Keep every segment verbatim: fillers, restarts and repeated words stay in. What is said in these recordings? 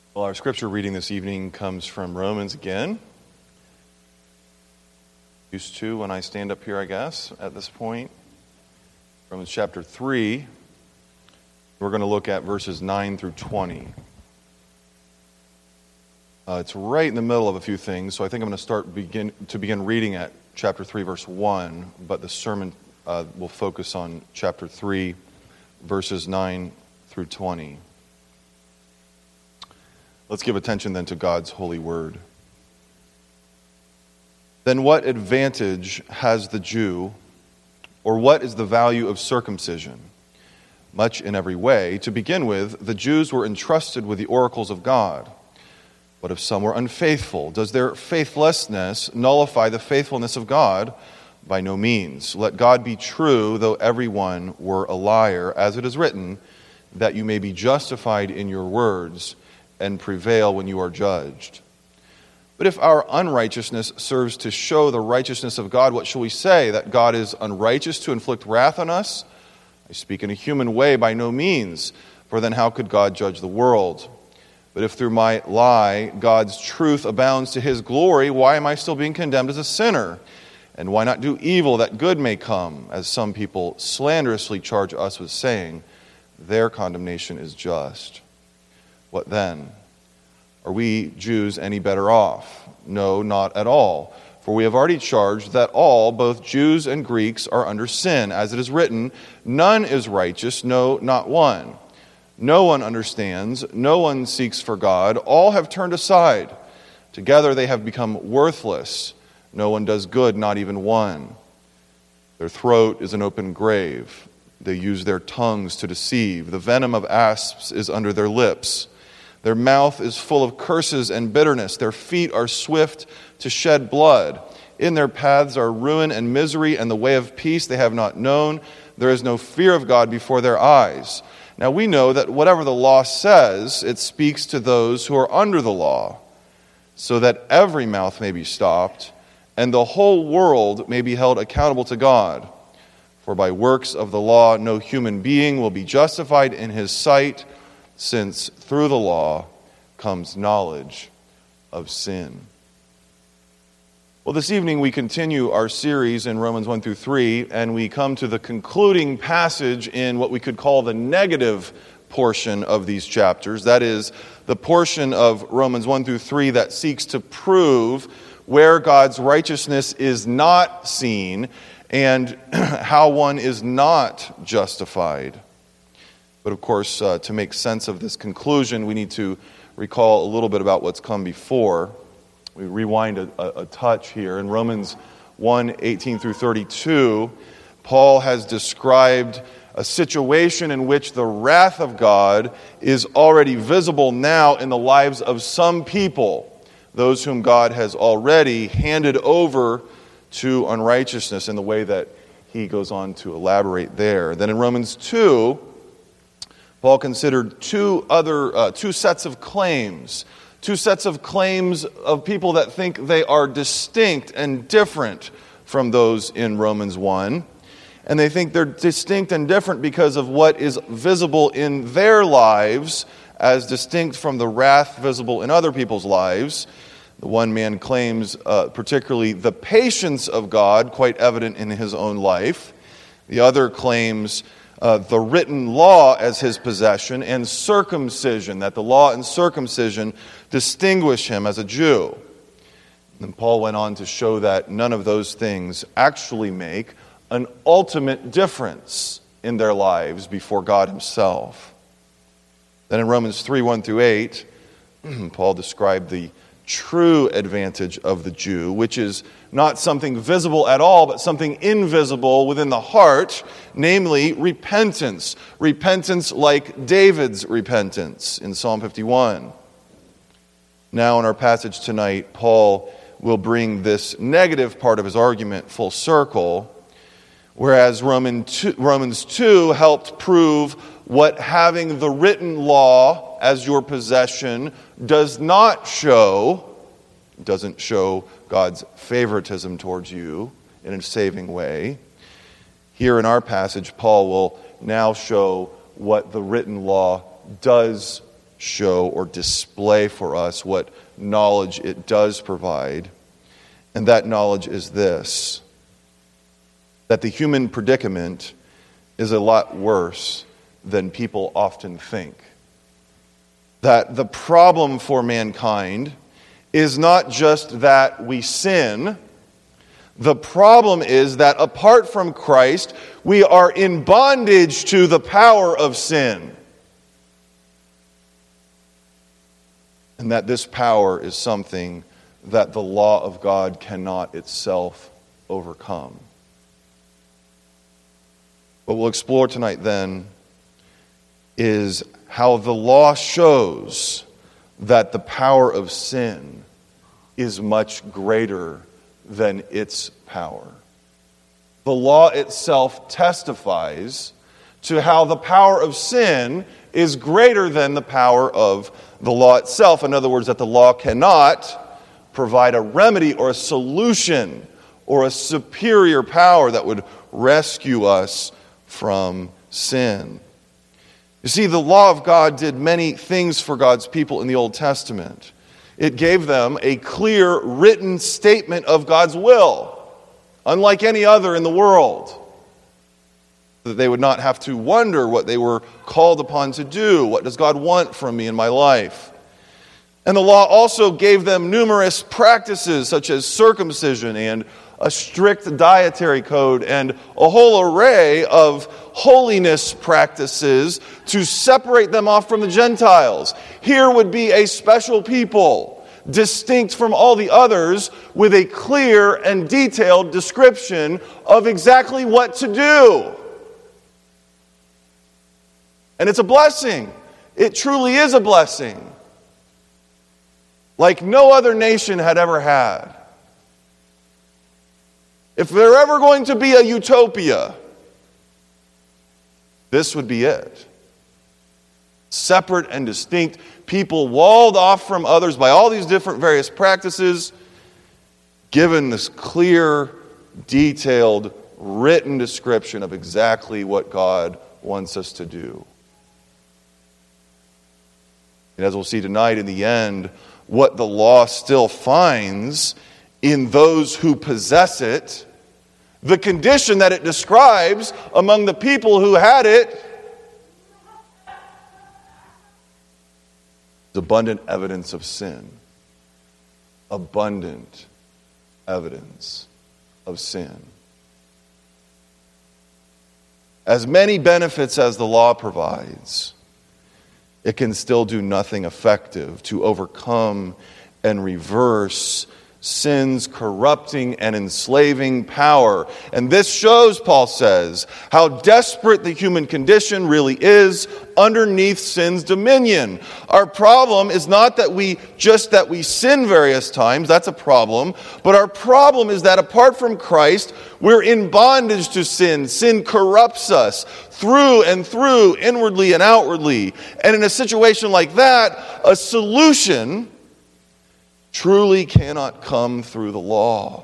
Well, our scripture reading this evening comes from Romans again. Used to when I stand up here, I guess, at this point. Romans chapter three. We're going to look at verses nine through twenty. Uh, it's right in the middle of a few things, so I think I'm going to start begin to begin reading at chapter three, verse one, but the sermon uh, will focus on chapter three, verses nine through twenty. Let's give attention then to God's holy word. Then what advantage has the Jew, or what is the value of circumcision? Much in every way. To begin with, the Jews were entrusted with the oracles of God. What if some were unfaithful? Does their faithlessness nullify the faithfulness of God? By no means. Let God be true, though everyone were a liar, as it is written, that you may be justified in your words and prevail when you are judged. But if our unrighteousness serves to show the righteousness of God, what shall we say? That God is unrighteous to inflict wrath on us? I speak in a human way, by no means, for then how could God judge the world? But if through my lie God's truth abounds to his glory, why am I still being condemned as a sinner? And why not do evil that good may come, as some people slanderously charge us with saying, their condemnation is just. What then? Are we Jews any better off? No, not at all. For we have already charged that all, both Jews and Greeks, are under sin. As it is written, none is righteous, no, not one. No one understands, no one seeks for God. All have turned aside. Together they have become worthless. No one does good, not even one. Their throat is an open grave. They use their tongues to deceive. The venom of asps is under their lips. Their mouth is full of curses and bitterness. Their feet are swift to shed blood. In their paths are ruin and misery, and the way of peace they have not known. There is no fear of God before their eyes. Now we know that whatever the law says, it speaks to those who are under the law, so that every mouth may be stopped, and the whole world may be held accountable to God. For by works of the law no human being will be justified in his sight, since through the law comes knowledge of sin. Well, this evening we continue our series in Romans one through three, and we come to the concluding passage in what we could call the negative portion of these chapters. That is, the portion of Romans one through three that seeks to prove where God's righteousness is not seen and how one is not justified. But of course, uh, to make sense of this conclusion, we need to recall a little bit about what's come before. We rewind a, a, a touch here. In Romans one, eighteen through thirty-two, Paul has described a situation in which the wrath of God is already visible now in the lives of some people, those whom God has already handed over to unrighteousness in the way that he goes on to elaborate there. Then in Romans two, Paul considered two other, uh, two sets of claims, two sets of claims of people that think they are distinct and different from those in Romans one. And they think they're distinct and different because of what is visible in their lives as distinct from the wrath visible in other people's lives. The one man claims uh, particularly the patience of God, quite evident in his own life. The other claims Uh, the written law as his possession, and circumcision, that the law and circumcision distinguish him as a Jew. And Paul went on to show that none of those things actually make an ultimate difference in their lives before God himself. Then in Romans three, one through eight, Paul described the true advantage of the Jew, which is not something visible at all, but something invisible within the heart, namely repentance. Repentance like David's repentance in Psalm fifty-one. Now in our passage tonight, Paul will bring this negative part of his argument full circle, whereas Romans two helped prove what having the written law as your possession does not show. It doesn't show God's favoritism towards you in a saving way. Here in our passage, Paul will now show what the written law does show or display for us what knowledge it does provide. And that knowledge is this: that the human predicament is a lot worse than people often think. That the problem for mankind is not just that we sin. The problem is that apart from Christ, we are in bondage to the power of sin. And that this power is something that the law of God cannot itself overcome. What we'll explore tonight then is how the law shows that the power of sin is much greater than its power. The law itself testifies to how the power of sin is greater than the power of the law itself. In other words, that the law cannot provide a remedy or a solution or a superior power that would rescue us from sin. You see, the law of God did many things for God's people in the Old Testament. It gave them a clear written statement of God's will, unlike any other in the world. That they would not have to wonder what they were called upon to do. What does God want from me in my life? And the law also gave them numerous practices such as circumcision and a strict dietary code and a whole array of holiness practices to separate them off from the Gentiles. Here would be a special people, distinct from all the others, with a clear and detailed description of exactly what to do. And it's a blessing. It truly is a blessing. Like no other nation had ever had. If there ever going to be a utopia, this would be it. Separate and distinct, people walled off from others by all these different various practices, given this clear, detailed, written description of exactly what God wants us to do. And as we'll see tonight, in the end, what the law still finds in those who possess it, the condition that it describes among the people who had it, is abundant evidence of sin. Abundant evidence of sin. As many benefits as the law provides, it can still do nothing effective to overcome and reverse sin's corrupting and enslaving power. And this shows, Paul says, how desperate the human condition really is underneath sin's dominion. Our problem is not that we just that we sin various times, that's a problem, but our problem is that apart from Christ, we're in bondage to sin. Sin corrupts us through and through, inwardly and outwardly. And in a situation like that, a solution truly cannot come through the law.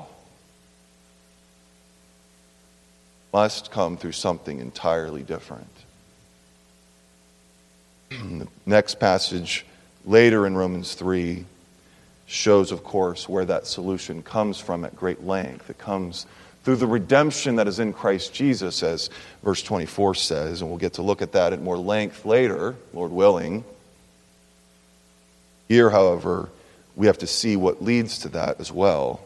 Must come through something entirely different. The next passage later in Romans three shows, of course, where that solution comes from at great length. It comes through the redemption that is in Christ Jesus, as verse twenty-four says, and we'll get to look at that at more length later, Lord willing. Here, however, we have to see what leads to that as well.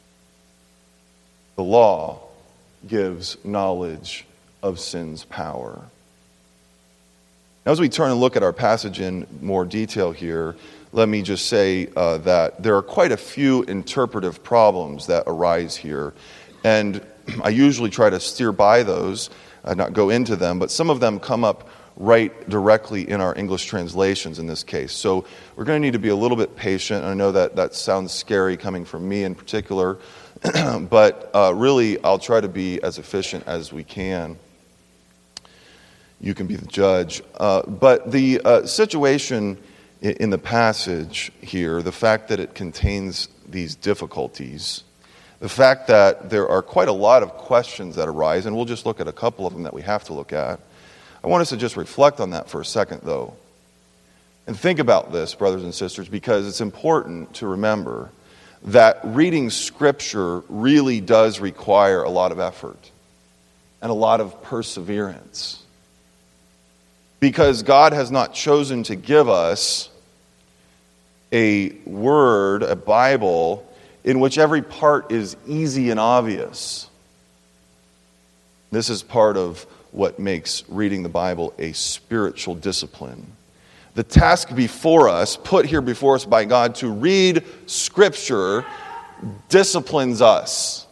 The law gives knowledge of sin's power. Now, as we turn and look at our passage in more detail here, let me just say uh, that there are quite a few interpretive problems that arise here. And I usually try to steer by those, uh, not go into them, but some of them come up right directly in our English translations in this case. So we're going to need to be a little bit patient. I know that that sounds scary coming from me in particular, but uh, really I'll try to be as efficient as we can. You can be the judge. Uh, but the uh, situation in the passage here, the fact that it contains these difficulties, the fact that there are quite a lot of questions that arise, and we'll just look at a couple of them that we have to look at. I want us to just reflect on that for a second, though. And think about this, brothers and sisters, because it's important to remember that reading Scripture really does require a lot of effort and a lot of perseverance. Because God has not chosen to give us a word, a Bible, in which every part is easy and obvious. This is part of what makes reading the Bible a spiritual discipline. The task before us, put here before us by God to read Scripture, disciplines us.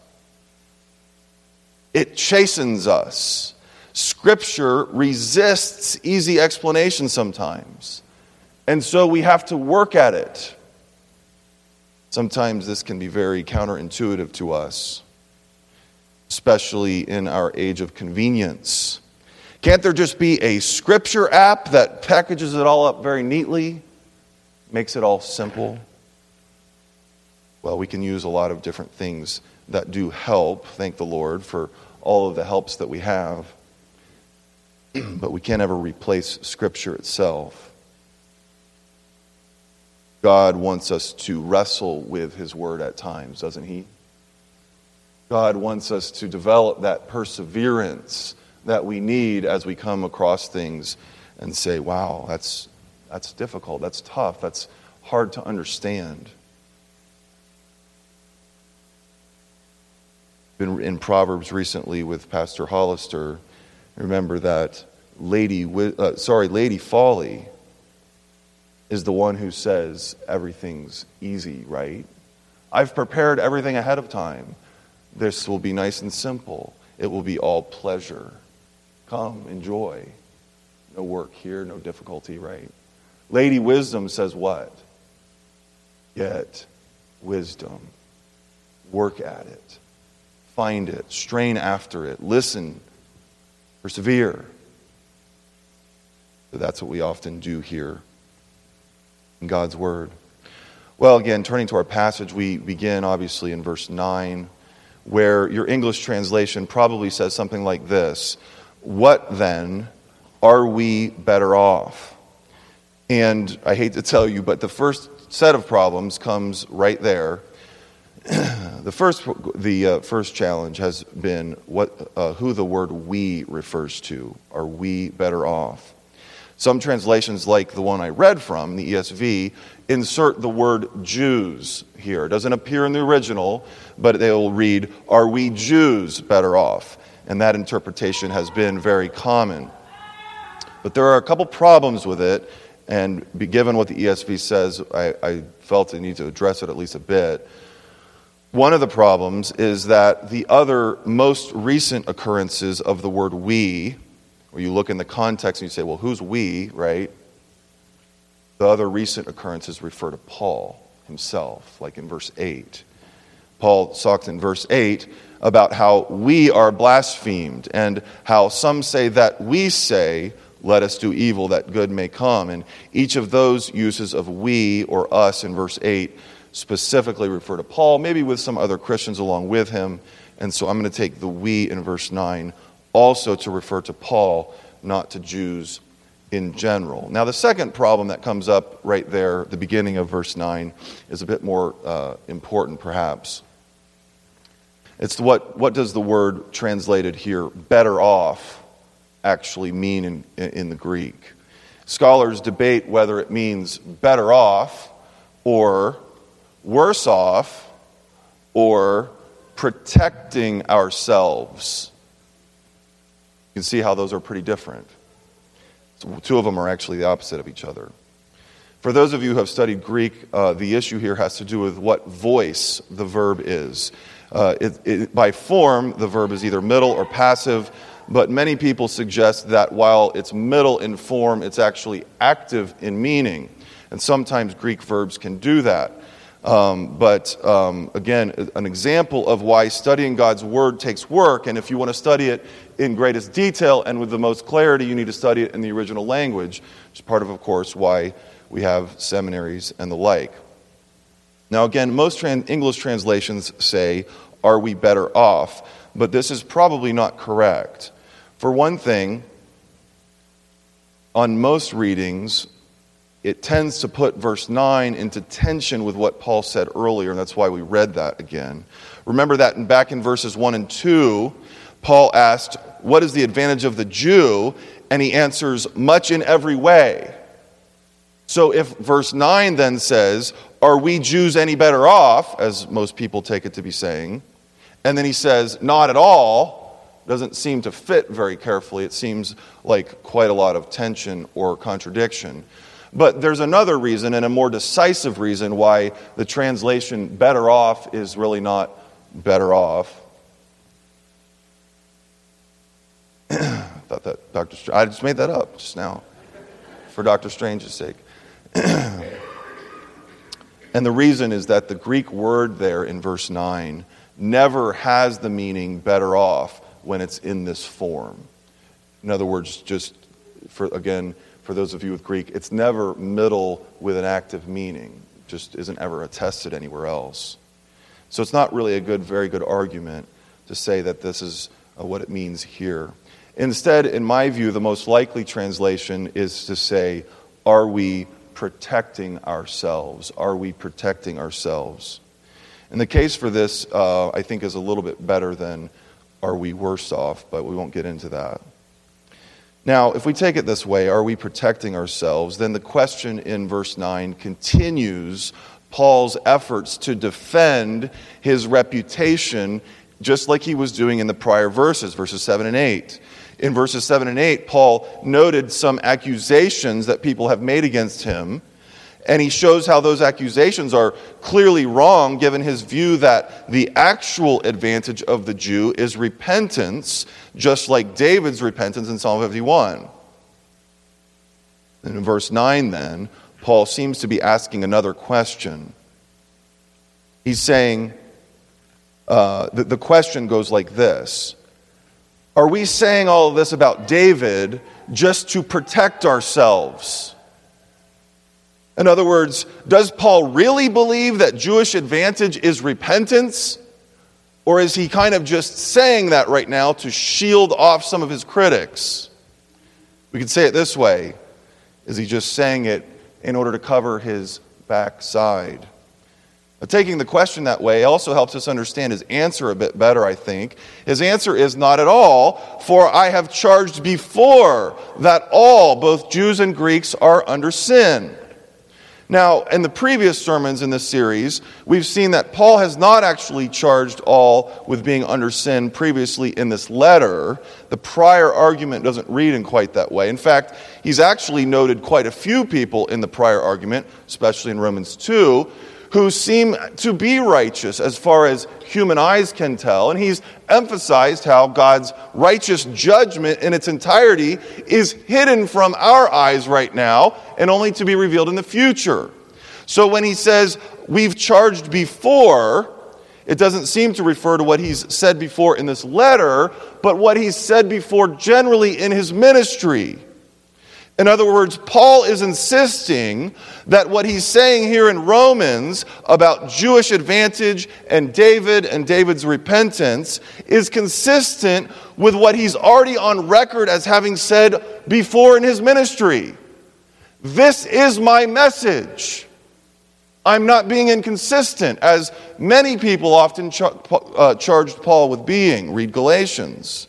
It chastens us. Scripture resists easy explanation sometimes. And so we have to work at it. Sometimes this can be very counterintuitive to us, especially in our age of convenience. Can't there just be a Scripture app that packages it all up very neatly, makes it all simple? Well, we can use a lot of different things that do help. Thank the Lord for all of the helps that we have. But we can't ever replace Scripture itself. God wants us to wrestle with His Word at times, doesn't He? God wants us to develop that perseverance that we need as we come across things and say, wow, that's that's difficult, that's tough, that's hard to understand. Been in Proverbs recently with Pastor Hollister. Remember that Lady, uh, sorry, Lady Folly is the one who says everything's easy, right? I've prepared everything ahead of time. This will be nice and simple. It will be all pleasure. Come, enjoy. No work here, no difficulty, right? Lady Wisdom says what? Get wisdom. Work at it. Find it. Strain after it. Listen. Persevere. So that's what we often do here in God's Word. Well, again, turning to our passage, we begin obviously in verse nine, where your English translation probably says something like this: what then are we better off? And I hate to tell you, but the first set of problems comes right there. The first, the uh, first challenge has been what, uh, who the word "we" refers to. Are we better off? Some translations, like the one I read from, the E S V, insert the word Jews here. It doesn't appear in the original, but they will read, are we Jews better off? And that interpretation has been very common. But there are a couple problems with it, and given what the E S V says, I, I felt I need to address it at least a bit. One of the problems is that the other most recent occurrences of the word "we," where you look in the context and you say, well, who's we, right? The other recent occurrences refer to Paul himself, like in verse eight. Paul talks in verse eight about how we are blasphemed and how some say that we say, let us do evil that good may come. And each of those uses of we or us in verse eight specifically refer to Paul, maybe with some other Christians along with him. And so I'm going to take the we in verse nine also to refer to Paul, not to Jews in general. Now, the second problem that comes up right there, the beginning of verse nine, is a bit more uh, important perhaps. It's what, what does the word translated here, better off, actually mean in, in the Greek? Scholars debate whether it means better off or worse off or protecting ourselves. You can see how those are pretty different. So two of them are actually the opposite of each other. For those of you who have studied Greek, uh, the issue here has to do with what voice the verb is. Uh, it, it, by form, the verb is either middle or passive, but many people suggest that while it's middle in form, it's actually active in meaning. And sometimes Greek verbs can do that. Um, but um, again, an example of why studying God's Word takes work, and if you want to study it in greatest detail and with the most clarity, you need to study it in the original language, which is part of, of course, why we have seminaries and the like. Now again, most trans- English translations say, are we better off? But this is probably not correct. For one thing, on most readings, it tends to put verse nine into tension with what Paul said earlier, and that's why we read that again. Remember that in, back in verses one and two, Paul asked, what is the advantage of the Jew? And he answers, much in every way. So if verse nine then says, are we Jews any better off, as most people take it to be saying, and then he says, not at all, doesn't seem to fit very carefully. It seems like quite a lot of tension or contradiction. But there's another reason, and a more decisive reason, why the translation better off is really not better off. I thought that Doctor Str- I just made that up just now for Doctor Strange's sake. And the reason is that the Greek word there in verse nine never has the meaning better off when it's in this form. In other words, just for again, for those of you with Greek, it's never middle with an active meaning. It just isn't ever attested anywhere else. So it's not really a good, very good argument to say that this is uh, what it means here. Instead, in my view, the most likely translation is to say, are we protecting ourselves? Are we protecting ourselves? And the case for this, uh, I think, is a little bit better than are we worse off, but we won't get into that. Now, if we take it this way, are we protecting ourselves? Then the question in verse nine continues Paul's efforts to defend his reputation just like he was doing in the prior verses, verses seven and eight. In verses seven and eight, Paul noted some accusations that people have made against him, and he shows how those accusations are clearly wrong given his view that the actual advantage of the Jew is repentance, just like David's repentance in Psalm fifty-one. And in verse nine then, Paul seems to be asking another question. He's saying, uh, the, the question goes like this. Are we saying all of this about David just to protect ourselves? In other words, does Paul really believe that Jewish advantage is repentance? Or is he kind of just saying that right now to shield off some of his critics? We could say it this way. Is he just saying it in order to cover his backside? Now, taking the question that way also helps us understand his answer a bit better, I think. His answer is not at all, for I have charged before that all, both Jews and Greeks, are under sin. Now, in the previous sermons in this series, we've seen that Paul has not actually charged all with being under sin previously in this letter. The prior argument doesn't read in quite that way. In fact, he's actually noted quite a few people in the prior argument, especially in Romans two, who seem to be righteous as far as human eyes can tell. And he's emphasized how God's righteous judgment in its entirety is hidden from our eyes right now and only to be revealed in the future. So when he says, we've charged before, it doesn't seem to refer to what he's said before in this letter, but what he's said before generally in his ministry. In other words, Paul is insisting that what he's saying here in Romans about Jewish advantage and David and David's repentance is consistent with what he's already on record as having said before in his ministry. This is my message. I'm not being inconsistent, as many people often ch- uh, charged Paul with being. Read Galatians.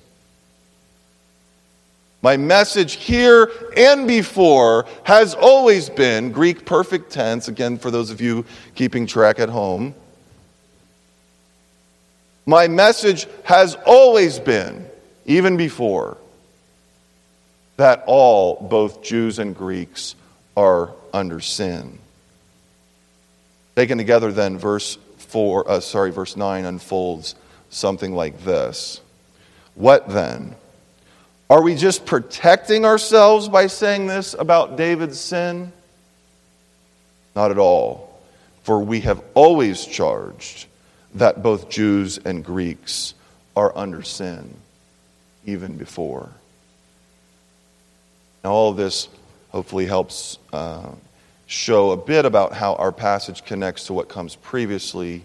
My message here and before has always been, Greek perfect tense, again for those of you keeping track at home. My message has always been, even before, that all, both Jews and Greeks, are under sin. Taken together then, verse four, uh, sorry, verse nine unfolds something like this. What then? Are we just protecting ourselves by saying this about David's sin? Not at all. For we have always charged that both Jews and Greeks are under sin, even before. Now all of this hopefully helps uh, show a bit about how our passage connects to what comes previously.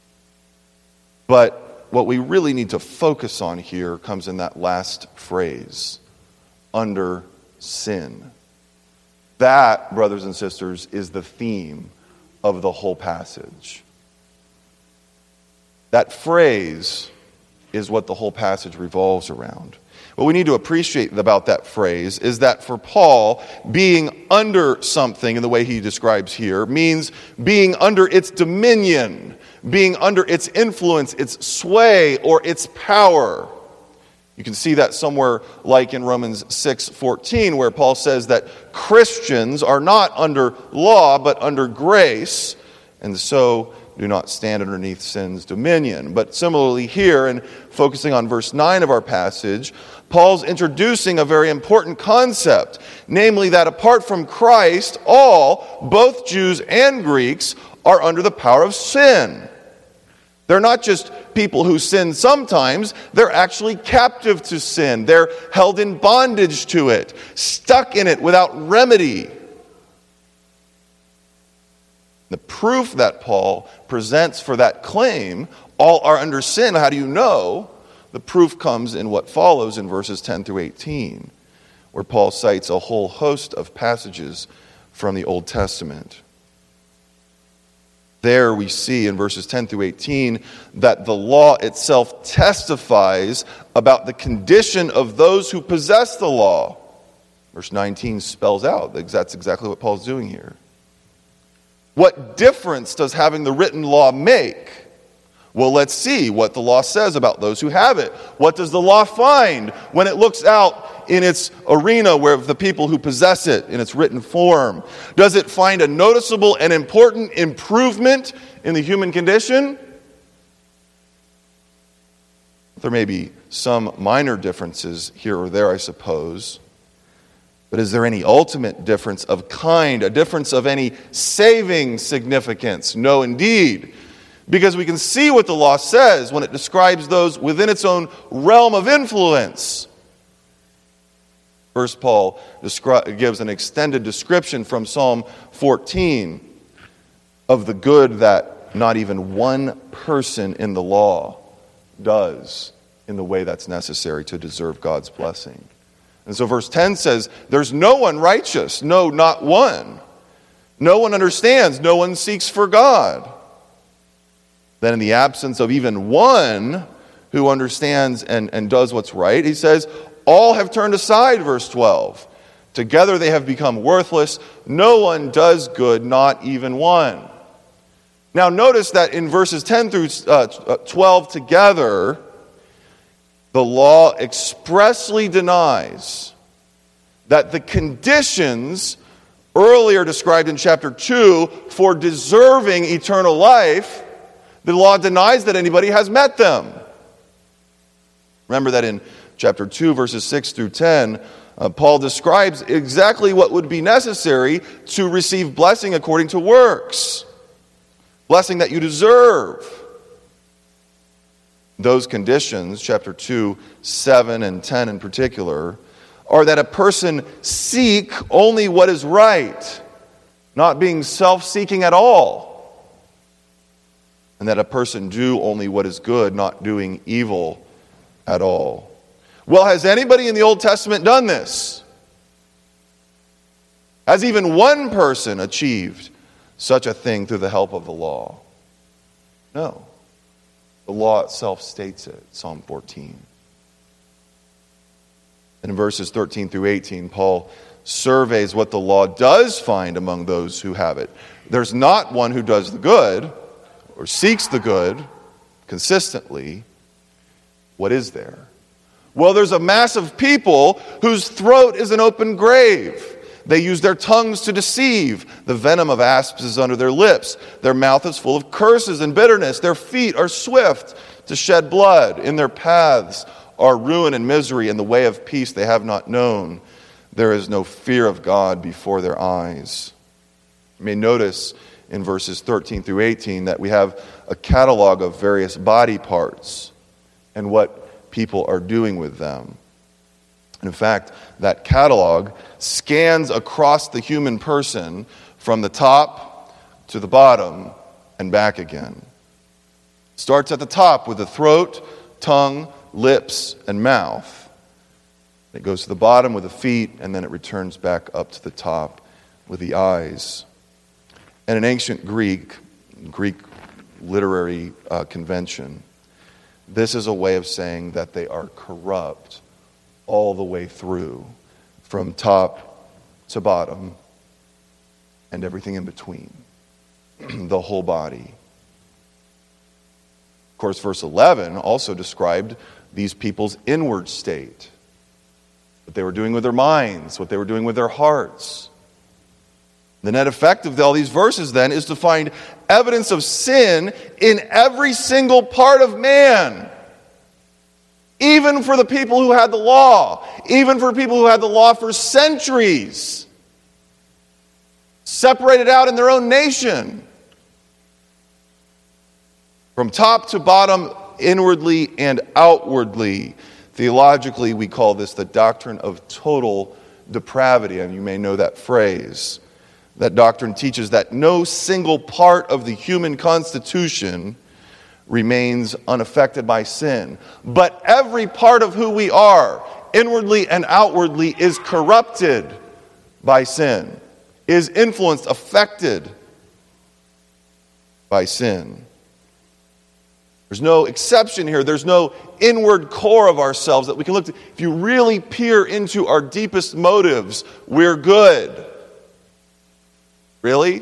But what we really need to focus on here comes in that last phrase, under sin. That, brothers and sisters, is the theme of the whole passage. That phrase is what the whole passage revolves around. What we need to appreciate about that phrase is that for Paul, being under something in the way he describes here means being under its dominion, being under its influence, its sway, or its power. You can see that somewhere like in Romans six fourteen, where Paul says that Christians are not under law, but under grace, and so do not stand underneath sin's dominion. But similarly here, and focusing on verse nine of our passage, Paul's introducing a very important concept, namely that apart from Christ, all, both Jews and Greeks, are under the power of sin. They're not just people who sin sometimes, they're actually captive to sin. They're held in bondage to it, stuck in it without remedy. The proof that Paul presents for that claim, all are under sin, how do you know? The proof comes in what follows in verses ten through eighteen, where Paul cites a whole host of passages from the Old Testament. There we see in verses ten through eighteen that the law itself testifies about the condition of those who possess the law. Verse nineteen spells out that that's exactly what Paul's doing here. What difference does having the written law make? Well, let's see what the law says about those who have it. What does the law find when it looks out in its arena where the people who possess it in its written form? Does it find a noticeable and important improvement in the human condition? There may be some minor differences here or there, I suppose. But is there any ultimate difference of kind, a difference of any saving significance? No, indeed. Because we can see what the law says when it describes those within its own realm of influence. First, Paul descri- gives an extended description from Psalm fourteen of the good that not even one person in the law does in the way that's necessary to deserve God's blessing. And so verse ten says, there's no one righteous, no, not one. No one understands, no one seeks for God. Then in the absence of even one who understands and, and does what's right, he says, all have turned aside, verse twelve. Together they have become worthless. No one does good, not even one. Now notice that in verses ten through twelve together, the law expressly denies that the conditions earlier described in chapter two for deserving eternal life, the law denies that anybody has met them. Remember that in chapter two, verses six through ten, uh, Paul describes exactly what would be necessary to receive blessing according to works. Blessing that you deserve. Those conditions, chapter two, seven, and ten in particular, are that a person seek only what is right, not being self-seeking at all. And that a person do only what is good, not doing evil at all. Well, has anybody in the Old Testament done this? Has even one person achieved such a thing through the help of the law? No. The law itself states it, Psalm fourteen. And in verses thirteen through eighteen, Paul surveys what the law does find among those who have it. There's not one who does the good, or seeks the good consistently. What is there? Well, there's a mass of people whose throat is an open grave. They use their tongues to deceive. The venom of asps is under their lips. Their mouth is full of curses and bitterness. Their feet are swift to shed blood. In their paths are ruin and misery, and the way of peace they have not known. There is no fear of God before their eyes. You may notice in verses thirteen through eighteen that we have a catalog of various body parts and what people are doing with them. In fact, that catalog scans across the human person from the top to the bottom and back again. It starts at the top with the throat, tongue, lips, and mouth. It goes to the bottom with the feet, and then it returns back up to the top with the eyes. And in ancient Greek, Greek literary uh, convention, this is a way of saying that they are corrupt all the way through, from top to bottom and everything in between, the whole body. Of course, verse eleven also described these people's inward state, what they were doing with their minds, what they were doing with their hearts. The net effect of all these verses, then, is to find evidence of sin in every single part of man. Even for the people who had the law. Even for people who had the law for centuries. Separated out in their own nation. From top to bottom, inwardly and outwardly. Theologically, we call this the doctrine of total depravity, and you may know that phrase. That doctrine teaches that no single part of the human constitution remains unaffected by sin. But every part of who we are, inwardly and outwardly, is corrupted by sin, is influenced, affected by sin. There's no exception here. There's no inward core of ourselves that we can look to. If you really peer into our deepest motives, we're good. Really?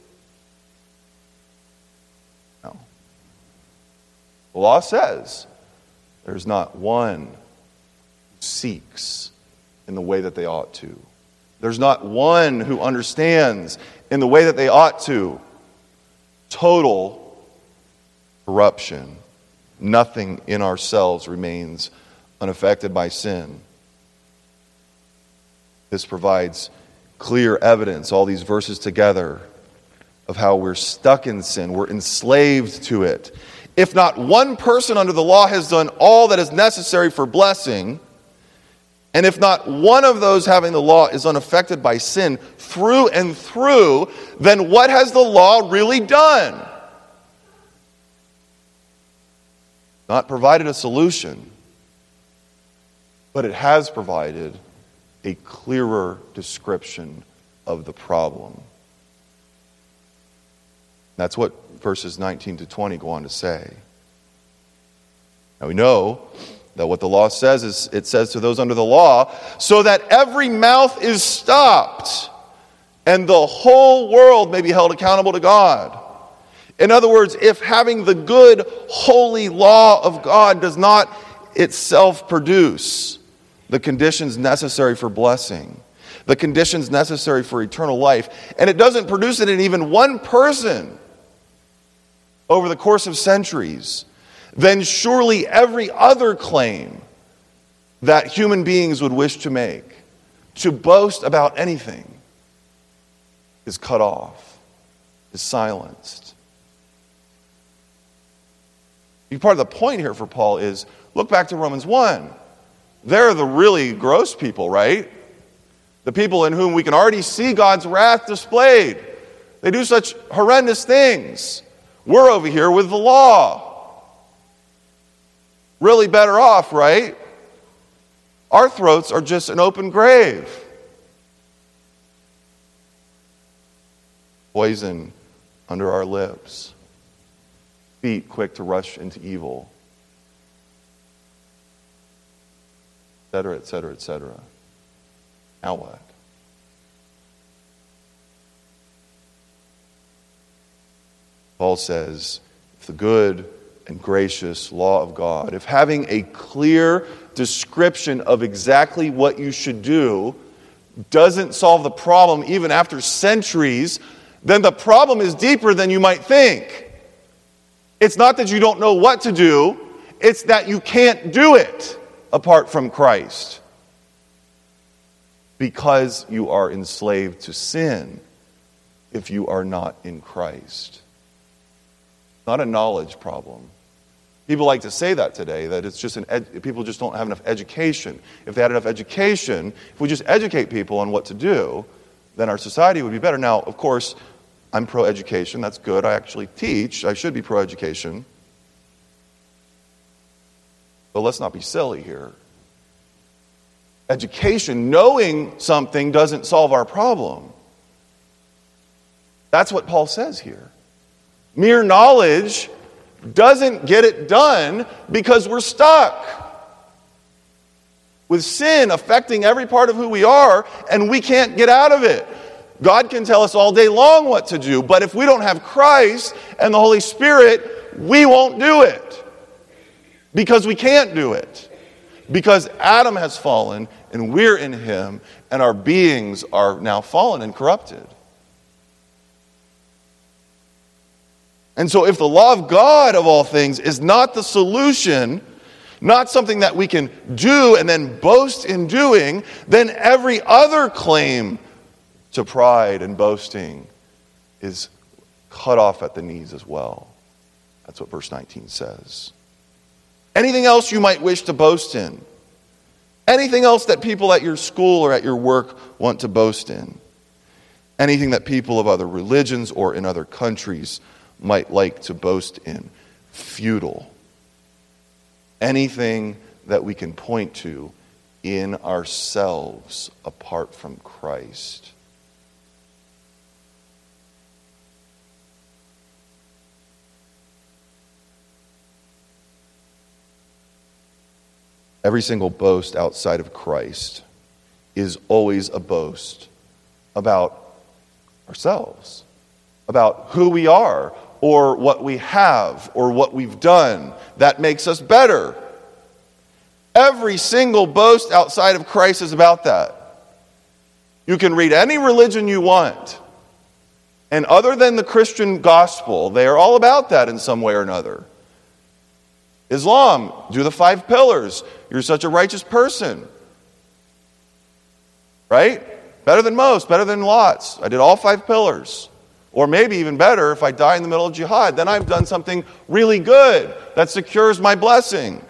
No. The law says there's not one who seeks in the way that they ought to. There's not one who understands in the way that they ought to. Total corruption. Nothing in ourselves remains unaffected by sin. This provides clear evidence, all these verses together, of how we're stuck in sin. We're enslaved to it. If not one person under the law has done all that is necessary for blessing, and if not one of those having the law is unaffected by sin through and through, then what has the law really done? Not provided a solution, but it has provided a clearer description of the problem. That's what verses nineteen to twenty go on to say. Now we know that what the law says is, it says to those under the law, so that every mouth is stopped and the whole world may be held accountable to God. In other words, if having the good, holy law of God does not itself produce the conditions necessary for blessing, the conditions necessary for eternal life, and it doesn't produce it in even one person over the course of centuries, then surely every other claim that human beings would wish to make, to boast about anything, is cut off, is silenced. Part of the point here for Paul is, look back to Romans one. They're the really gross people, right? The people in whom we can already see God's wrath displayed. They do such horrendous things. We're over here with the law. Really better off, right? Our throats are just an open grave. Poison under our lips. Feet quick to rush into evil. Et cetera, et cetera, et cetera. Now what? Paul says, if the good and gracious law of God, if having a clear description of exactly what you should do doesn't solve the problem even after centuries, then the problem is deeper than you might think. It's not that you don't know what to do, it's that you can't do it apart from Christ. Because you are enslaved to sin if you are not in Christ. Not a knowledge problem. People like to say that today, that it's just an ed- people just don't have enough education. If they had enough education, if we just educate people on what to do, then our society would be better. Now, of course, I'm pro-education. That's good. I actually teach. I should be pro-education. But let's not be silly here. Education, knowing something, doesn't solve our problem. That's what Paul says here. Mere knowledge doesn't get it done because we're stuck with sin affecting every part of who we are, and we can't get out of it. God can tell us all day long what to do, but if we don't have Christ and the Holy Spirit, we won't do it. Because we can't do it. Because Adam has fallen, and we're in him, and our beings are now fallen and corrupted. And so if the law of God, of all things, is not the solution, not something that we can do and then boast in doing, then every other claim to pride and boasting is cut off at the knees as well. That's what verse nineteen says. Anything else you might wish to boast in? Anything else that people at your school or at your work want to boast in? Anything that people of other religions or in other countries might like to boast in? Futile. Anything that we can point to in ourselves apart from Christ. Every single boast outside of Christ is always a boast about ourselves, about who we are, or what we have, or what we've done that makes us better. Every single boast outside of Christ is about that. You can read any religion you want, and other than the Christian gospel, they are all about that in some way or another. Islam, do the five pillars. You're such a righteous person. Right? Better than most, better than lots. I did all five pillars. Or maybe even better, if I die in the middle of jihad, then I've done something really good that secures my blessing.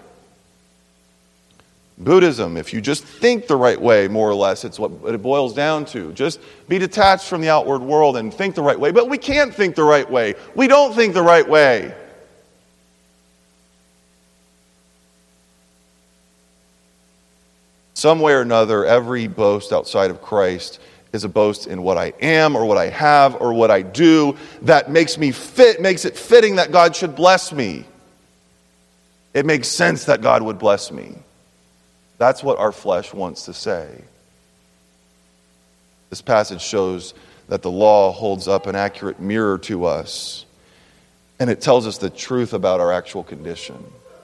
Buddhism, if you just think the right way, more or less, it's what it boils down to. Just be detached from the outward world and think the right way. But we can't think the right way. We don't think the right way. Some way or another, every boast outside of Christ is a boast in what I am or what I have or what I do that makes me fit, makes it fitting that God should bless me. It makes sense that God would bless me. That's what our flesh wants to say. This passage shows that the law holds up an accurate mirror to us, and it tells us the truth about our actual condition.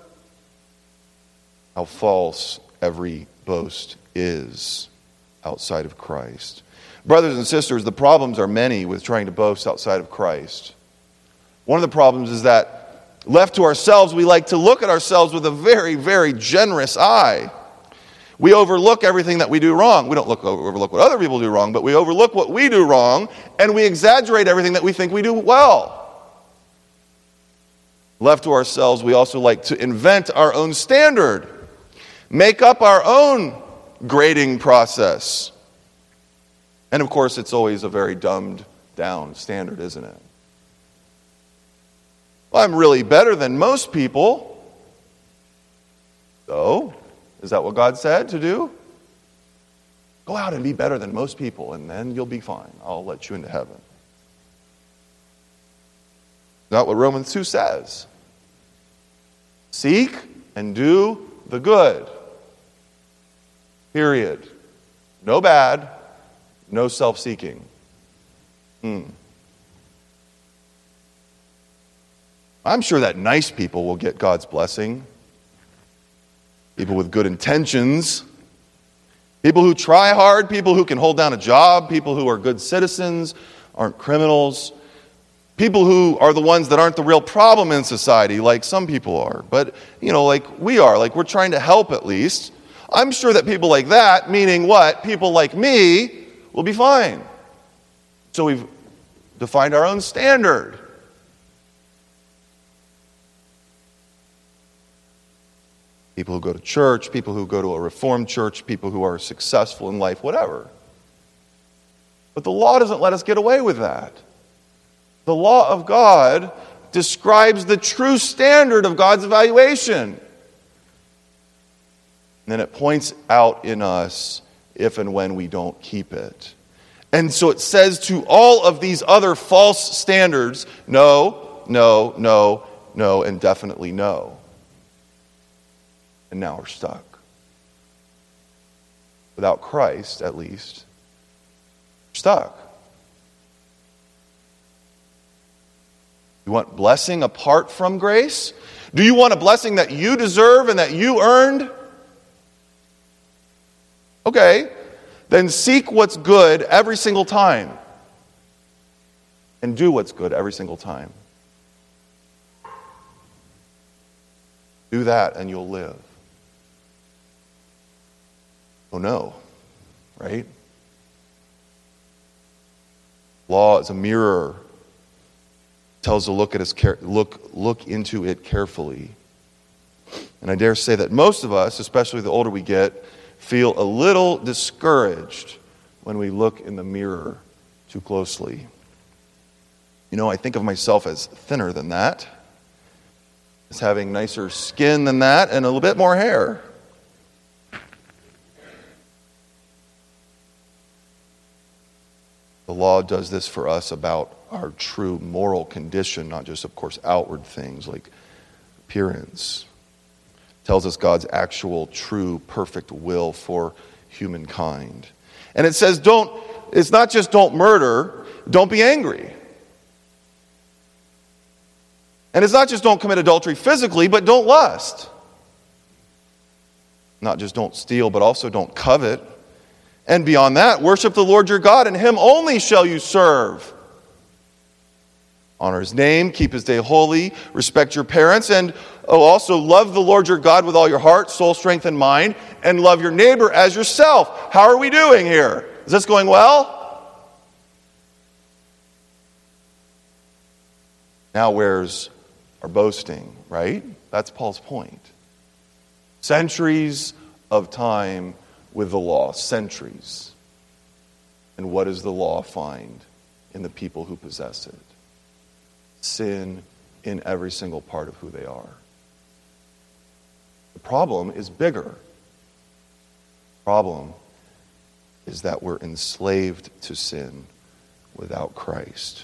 How false every boast is outside of Christ. Brothers and sisters, the problems are many with trying to boast outside of Christ. One of the problems is that left to ourselves, we like to look at ourselves with a very, very generous eye. We overlook everything that we do wrong. We don't look, overlook what other people do wrong, but we overlook what we do wrong, and we exaggerate everything that we think we do well. Left to ourselves, we also like to invent our own standard, make up our own grading process. And of course, it's always a very dumbed down standard, isn't it? Well, I'm really better than most people. So, is that what God said to do? Go out and be better than most people, and then you'll be fine. I'll let you into heaven. Not what Romans two says. Seek and do the good. Period. No bad. No self-seeking. Hmm. I'm sure that nice people will get God's blessing. People with good intentions. People who try hard. People who can hold down a job. People who are good citizens, aren't criminals. People who are the ones that aren't the real problem in society, like some people are. But, you know, like we are. Like we're trying to help at least. I'm sure that people like that, meaning what? People like me, will be fine. So we've defined our own standard. People who go to church, people who go to a Reformed church, people who are successful in life, whatever. But the law doesn't let us get away with that. The law of God describes the true standard of God's evaluation. And then it points out in us if and when we don't keep it. And so it says to all of these other false standards, no, no, no, no, and definitely no. And now we're stuck. Without Christ, at least, we're stuck. You want blessing apart from grace? Do you want a blessing that you deserve and that you earned? Okay, then seek what's good every single time. And do what's good every single time. Do that and you'll live. Oh no, right? Law is a mirror. Tells to look at us, look, look into it carefully. And I dare say that most of us, especially the older we get, feel a little discouraged when we look in the mirror too closely. You know, I think of myself as thinner than that, as having nicer skin than that, and a little bit more hair. The law does this for us about our true moral condition, not just, of course, outward things like appearance. It tells us God's actual, true, perfect will for humankind. And it says, don't, it's not just don't murder, don't be angry. And it's not just don't commit adultery physically, but don't lust. Not just don't steal, but also don't covet. And beyond that, worship the Lord your God, and him only shall you serve. Honor his name, keep his day holy, respect your parents, and oh, also love the Lord your God with all your heart, soul, strength, and mind, and love your neighbor as yourself. How are we doing here? Is this going well? Now where's our boasting, right? That's Paul's point. Centuries of time with the law, centuries. And what does the law find in the people who possess it? Sin in every single part of who they are. The problem is bigger. The problem is that we're enslaved to sin without Christ.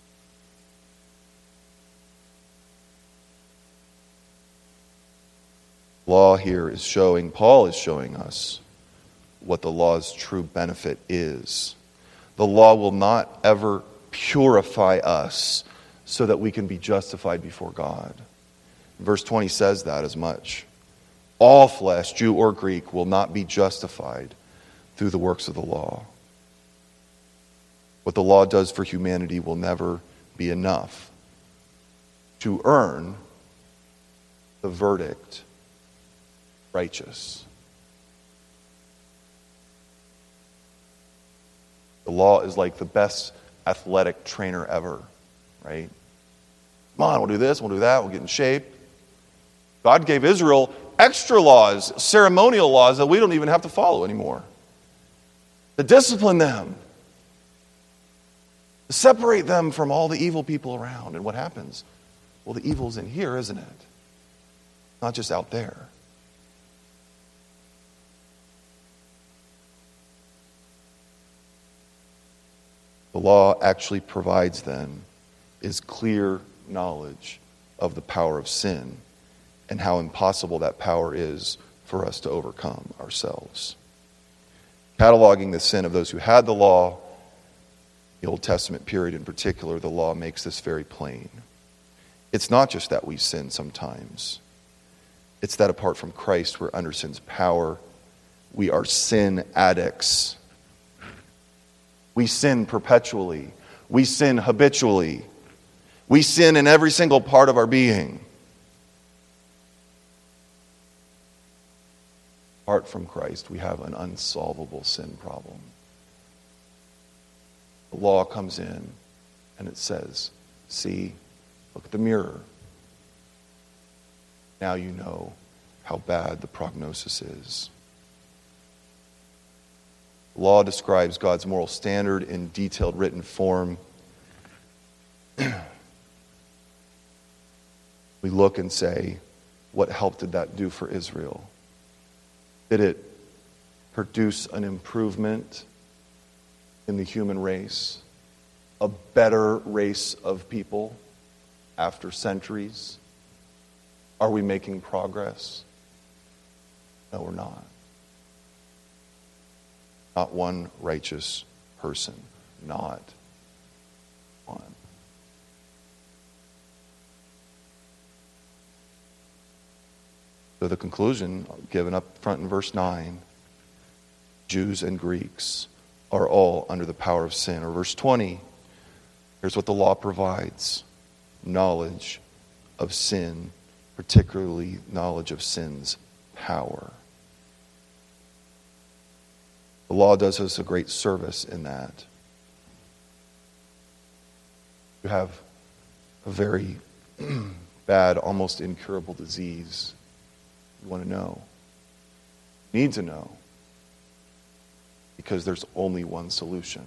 Law here is showing, Paul is showing us what the law's true benefit is. The law will not ever purify us so that we can be justified before God. Verse twenty says that as much. All flesh, Jew or Greek, will not be justified through the works of the law. What the law does for humanity will never be enough to earn the verdict righteous. The law is like the best athletic trainer ever, right? Come on, we'll do this, we'll do that, we'll get in shape. God gave Israel extra laws, ceremonial laws that we don't even have to follow anymore. To discipline them. To separate them from all the evil people around. And what happens? Well, the evil's in here, isn't it? Not just out there. The law actually provides then is clear knowledge of the power of sin and how impossible that power is for us to overcome ourselves. Cataloging the sin of those who had the law, the Old Testament period in particular, the law makes this very plain. It's not just that we sin sometimes. It's that apart from Christ, we're under sin's power. We are sin addicts. We sin perpetually. We sin habitually. We sin in every single part of our being. Apart from Christ, we have an unsolvable sin problem. The law comes in and it says, see, look at the mirror. Now you know how bad the prognosis is. Law describes God's moral standard in detailed written form. We look and say, what help did that do for Israel? Did it produce an improvement in the human race, a better race of people after centuries? Are we making progress? No, we're not. Not one righteous person. Not one. So the conclusion given up front in verse nine, Jews and Greeks are all under the power of sin. Or verse twenty, here's what the law provides: knowledge of sin, particularly knowledge of sin's power. The law does us a great service in that. You have a very bad, almost incurable disease. You want to know. You need to know. Because there's only one solution.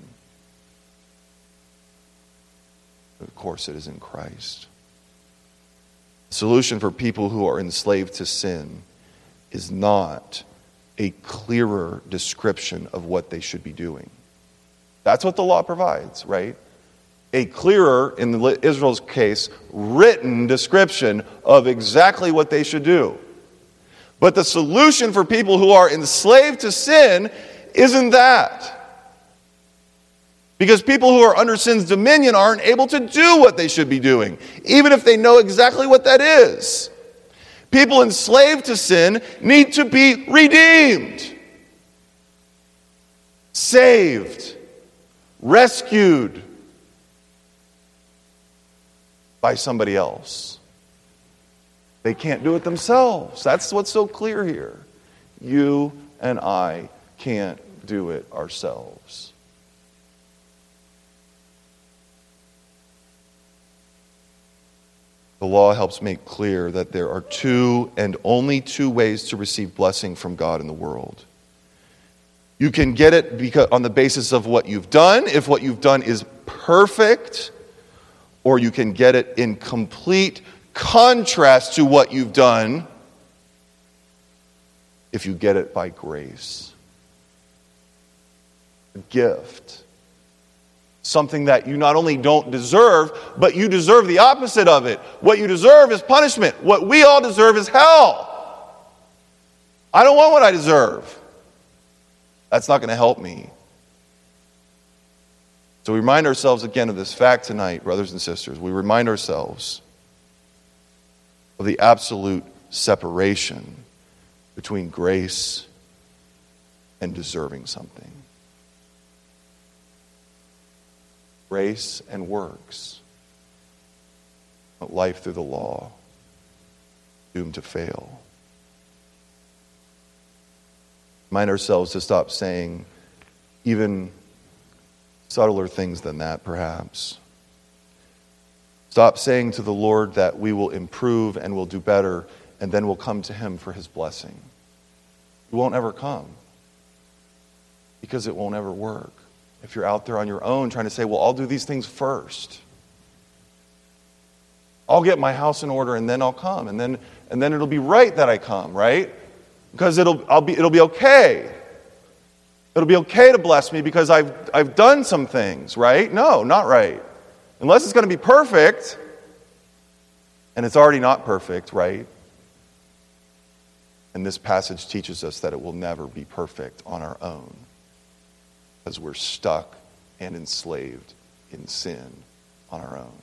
Of course, it is in Christ. The solution for people who are enslaved to sin is not a clearer description of what they should be doing. That's what the law provides, right? A clearer, in Israel's case, written description of exactly what they should do. But the solution for people who are enslaved to sin isn't that. Because people who are under sin's dominion aren't able to do what they should be doing, even if they know exactly what that is. People enslaved to sin need to be redeemed, saved, rescued by somebody else. They can't do it themselves. That's what's so clear here. You and I can't do it ourselves. The law helps make clear that there are two and only two ways to receive blessing from God in the world. You can get it because, on the basis of what you've done, if what you've done is perfect, or you can get it in complete contrast to what you've done if you get it by grace. A gift. Something that you not only don't deserve, but you deserve the opposite of it. What you deserve is punishment. What we all deserve is hell. I don't want what I deserve. That's not going to help me. So we remind ourselves again of this fact tonight, brothers and sisters. We remind ourselves of the absolute separation between grace and deserving something. Grace and works. But life through the law, doomed to fail. Remind ourselves to stop saying even subtler things than that, perhaps. Stop saying to the Lord that we will improve and will do better, and then we'll come to Him for His blessing. We won't ever come, because it won't ever work. If you're out there on your own trying to say, well, I'll do these things first. I'll get my house in order and then I'll come. And then and then it'll be right that I come, right? Because it'll I'll be it'll be okay. It'll be okay to bless me because I've I've done some things, right? No, not right. Unless it's going to be perfect. And it's already not perfect, right? And this passage teaches us that it will never be perfect on our own, because we're stuck and enslaved in sin on our own.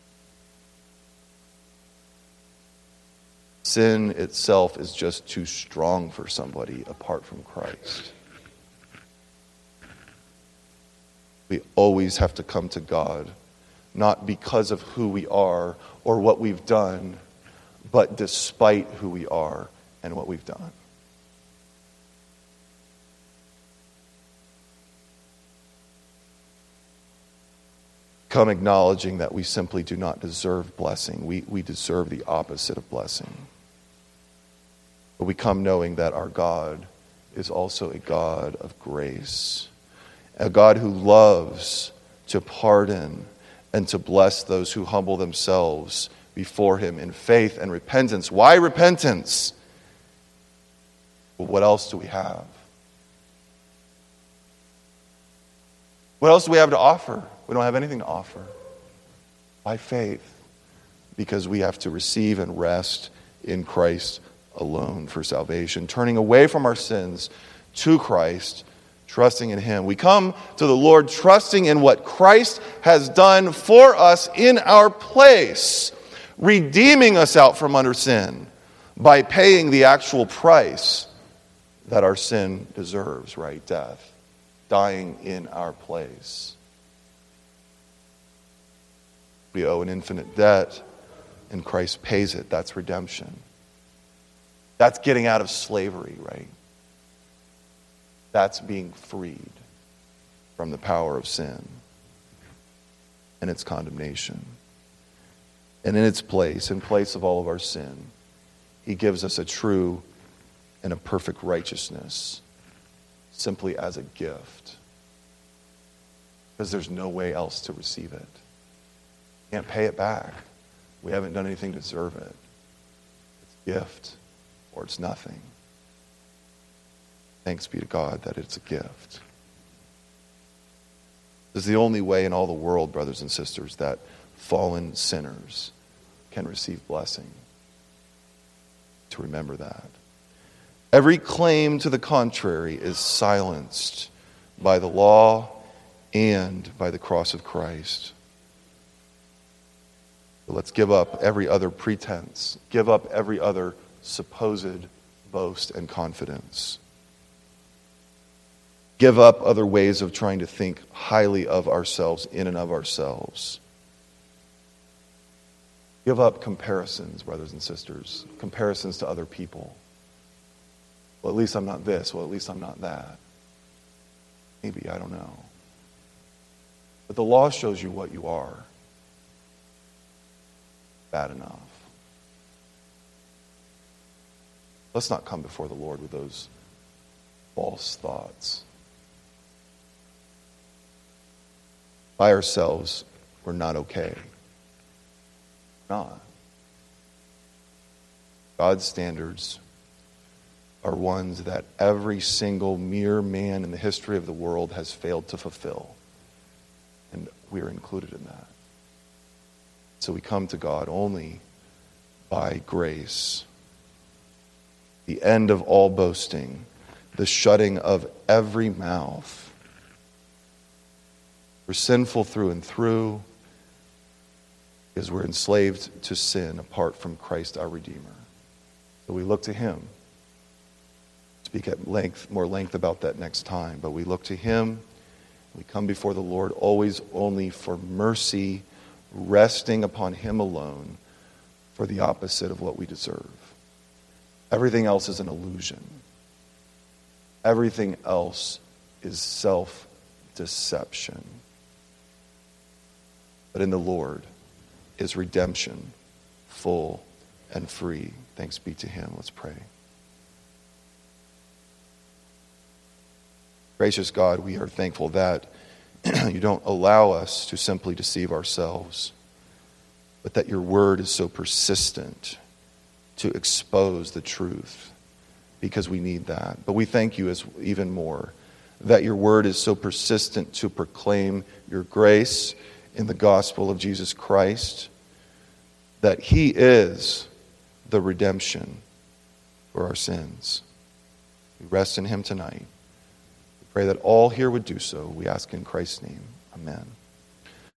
Sin itself is just too strong for somebody apart from Christ. We always have to come to God, not because of who we are or what we've done, but despite who we are and what we've done. Come acknowledging that we simply do not deserve blessing. We, we deserve the opposite of blessing. But we come knowing that our God is also a God of grace, a God who loves to pardon and to bless those who humble themselves before Him in faith and repentance. Why repentance? Well, what else do we have? What else do we have to offer? We don't have anything to offer. By faith, because we have to receive and rest in Christ alone for salvation, turning away from our sins to Christ, trusting in Him. We come to the Lord trusting in what Christ has done for us in our place, redeeming us out from under sin by paying the actual price that our sin deserves, right? Death. Dying in our place. We owe an infinite debt, and Christ pays it. That's redemption. That's getting out of slavery, right? That's being freed from the power of sin and its condemnation. And in its place, in place of all of our sin, He gives us a true and a perfect righteousness simply as a gift. Because there's no way else to receive it. Can't pay it back. We haven't done anything to deserve it. It's a gift or it's nothing. Thanks be to God that it's a gift. This is the only way in all the world, brothers and sisters, that fallen sinners can receive blessing. To remember that. Every claim to the contrary is silenced by the law and by the cross of Christ. But let's give up every other pretense, give up every other supposed boast and confidence. Give up other ways of trying to think highly of ourselves in and of ourselves. Give up comparisons, brothers and sisters, comparisons to other people. Well, at least I'm not this. Well, at least I'm not that. Maybe, I don't know. But the law shows you what you are. Bad enough. Let's not come before the Lord with those false thoughts. By ourselves, we're not okay. Not. God's standards are ones that every single mere man in the history of the world has failed to fulfill. And we're included in that. So we come to God only by grace. The end of all boasting, the shutting of every mouth. We're sinful through and through because we're enslaved to sin apart from Christ our Redeemer. So we look to Him. Speak at length, more length about that next time. But we look to Him. We come before the Lord always only for mercy, resting upon Him alone for the opposite of what we deserve. Everything else is an illusion. Everything else is self-deception. But in the Lord is redemption, full and free. Thanks be to Him. Let's pray. Gracious God, we are thankful that you don't allow us to simply deceive ourselves, but that your word is so persistent to expose the truth, because we need that. But we thank you as even more that your word is so persistent to proclaim your grace in the gospel of Jesus Christ, that He is the redemption for our sins. We rest in Him tonight. We pray that all here would do so. We ask in Christ's name. Amen.